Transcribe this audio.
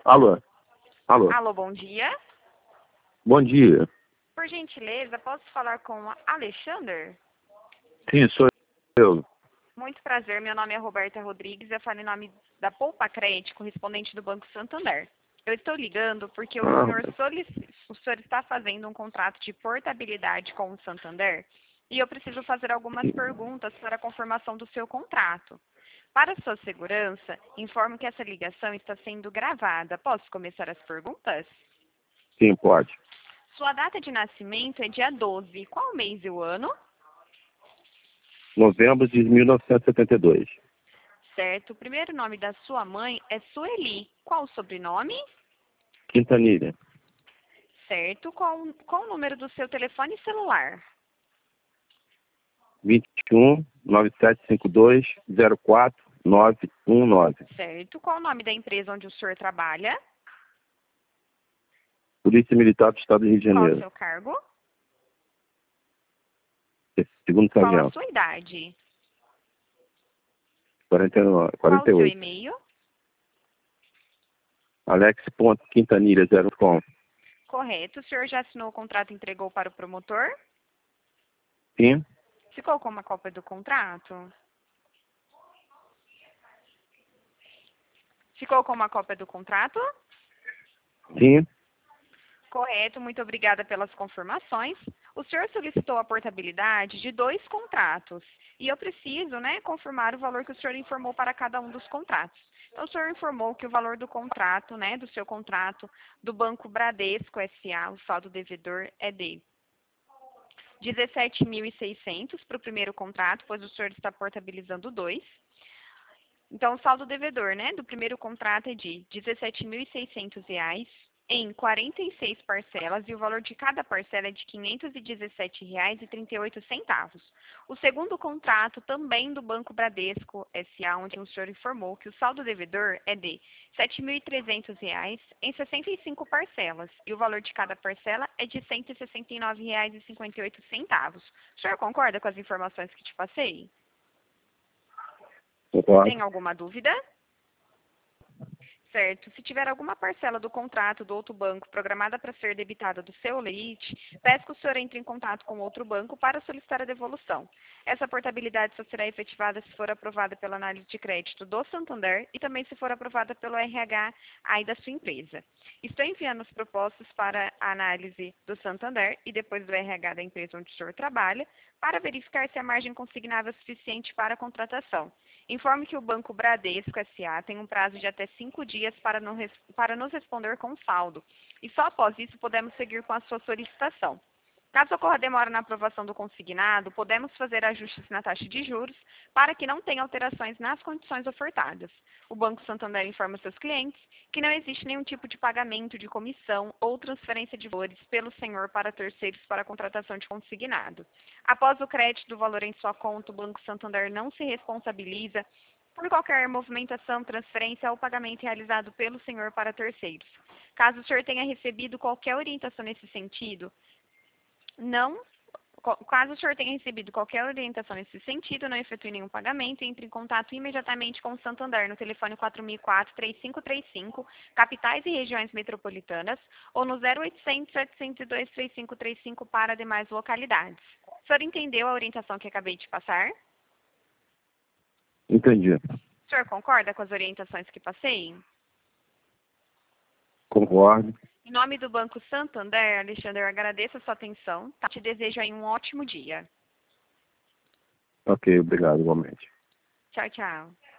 Alô? Alô? Alô, bom dia. Bom dia. Por gentileza, posso falar com o Alexander? Sim, sou eu. Muito prazer, meu nome é Roberta Rodrigues, eu falo em nome da Poupa Crédito, correspondente do Banco Santander. Eu estou ligando porque o senhor está fazendo um contrato de portabilidade com o Santander e eu preciso fazer algumas perguntas para a confirmação do seu contrato. Para sua segurança, informo que essa ligação está sendo gravada. Posso começar as perguntas? Sim, pode. Sua data de nascimento é dia 12. Qual mês e o ano? Novembro de 1972. Certo. O primeiro nome da sua mãe é Sueli. Qual o sobrenome? Quintanilha. Certo. Qual o número do seu telefone celular? 21 9752 04919. Certo. Qual o nome da empresa onde o senhor trabalha? Polícia Militar do Estado do Rio de Qual o Janeiro. seu cargo? Segundo Qual a sargento. sua idade? 49, Qual o seu 48. e-mail? Alex.quintanilha0com. Correto. O senhor já assinou o contrato e entregou para o promotor? Sim. Ficou com uma cópia do contrato? Ficou com uma cópia do contrato? Sim. Correto, muito obrigada pelas confirmações. O senhor solicitou a portabilidade de 2 contratos e eu preciso, confirmar o valor que o senhor informou para cada um dos contratos. Então, o senhor informou que o valor do contrato, do seu contrato do Banco Bradesco S.A., o saldo devedor é de 17.600 para o primeiro contrato, pois o senhor está portabilizando 2. Então, o saldo devedor, do primeiro contrato é de R$ 17.600 em 46 parcelas e o valor de cada parcela é de R$ 517,38. O segundo contrato, também do Banco Bradesco S.A., onde o senhor informou que o saldo devedor é de R$ 7.300 em 65 parcelas e o valor de cada parcela é de R$ 169,58. O senhor concorda com as informações que te passei? Concordo. Tem alguma dúvida? Certo. Se tiver alguma parcela do contrato do outro banco programada para ser debitada do seu limite, peço que o senhor entre em contato com outro banco para solicitar a devolução. Essa portabilidade só será efetivada se for aprovada pela análise de crédito do Santander e também se for aprovada pelo RH aí da sua empresa. Estou enviando as propostas para a análise do Santander e depois do RH da empresa onde o senhor trabalha para verificar se a margem consignável é suficiente para a contratação. Informe que o Banco Bradesco S.A. tem um prazo de até 5 dias para nos responder com saldo. E só após isso podemos seguir com a sua solicitação. Caso ocorra demora na aprovação do consignado, podemos fazer ajustes na taxa de juros para que não tenha alterações nas condições ofertadas. O Banco Santander informa seus clientes que não existe nenhum tipo de pagamento de comissão ou transferência de valores pelo senhor para terceiros para a contratação de consignado. Após o crédito do valor em sua conta, o Banco Santander não se responsabiliza por qualquer movimentação, transferência ou pagamento realizado pelo senhor para terceiros. Caso o senhor tenha recebido qualquer orientação nesse sentido, caso o senhor tenha recebido qualquer orientação nesse sentido, não efetue nenhum pagamento, entre em contato imediatamente com o Santander no telefone 4004-3535, capitais e regiões metropolitanas, ou no 0800-702-3535 para demais localidades. O senhor entendeu a orientação que acabei de passar? Entendi. O senhor concorda com as orientações que passei? Concordo. Em nome do Banco Santander, Alexandre, eu agradeço a sua atenção. Te desejo aí um ótimo dia. Ok, obrigado, igualmente. Tchau, tchau.